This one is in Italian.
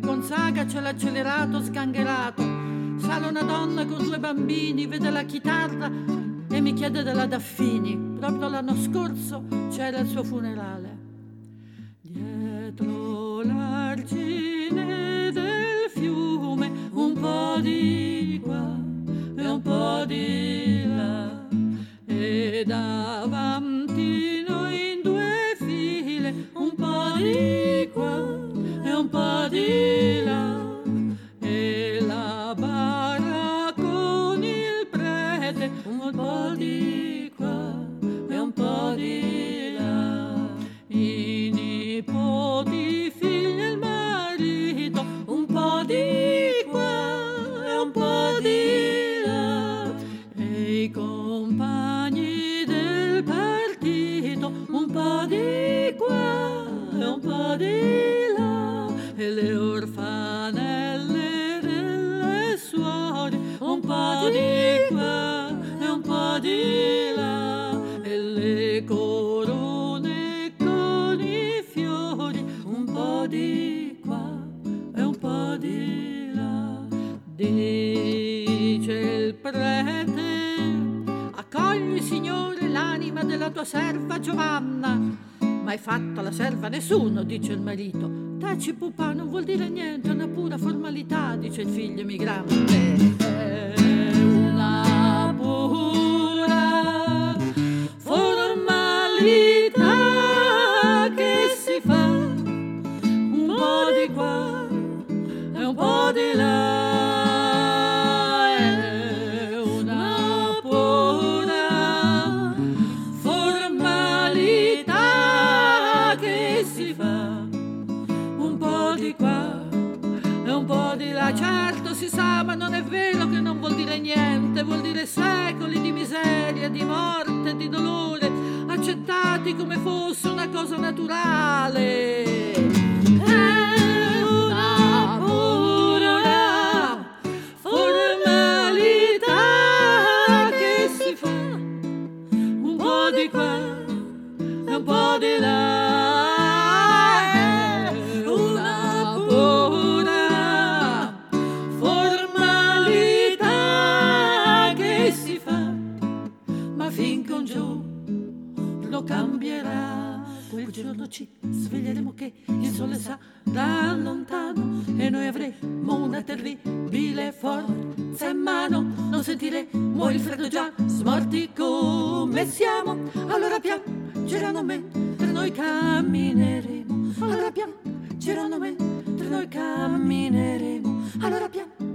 Gonzaga c'è l'accelerato sgangherato. Sale una donna con 2 bambini, vede la chitarra e mi chiede della Daffini. Proprio l'anno scorso c'era il suo funerale. Dietro l'argine del fiume, un po' di qua e un po' di là, e davanti noi in 2 file, un po' di qua e un po' di là, e la barra con il prete, un po' di qua e un po' di là, i nipoti, figli e il marito, un po' di qua e un po' di là, e i compagni del partito, un po' di qua e un po' di là, e le orfanelle delle suore, un po' di qua e un po' di là, e le corone con i fiori, un po' di qua e un po' di là. Dice il prete: accogli, Signore, l'anima della tua serva Giovanna. Mai fatta la serva nessuno, dice il marito. Taci pupà, non vuol dire niente, è una pura formalità, dice il figlio emigrante. È una pura formalità che si fa, un po' di qua e un po' di là. È una pura formalità che si fa, un po' di qua e un po' di là. Certo, si sa, ma non è vero che non vuol dire niente. Vuol dire secoli di miseria, di morte, di dolore, accettati come fosse una cosa naturale. È una pura formalità che si fa, un po' di qua e un po' di là. Finché un giorno cambierà, quel giorno ci sveglieremo che il sole sa da lontano e noi avremo una terribile forza in mano. Non sentiremo il freddo già smorti come siamo. Allora piangeranno mentre noi cammineremo. Allora piangeranno mentre noi cammineremo. Allora piangeranno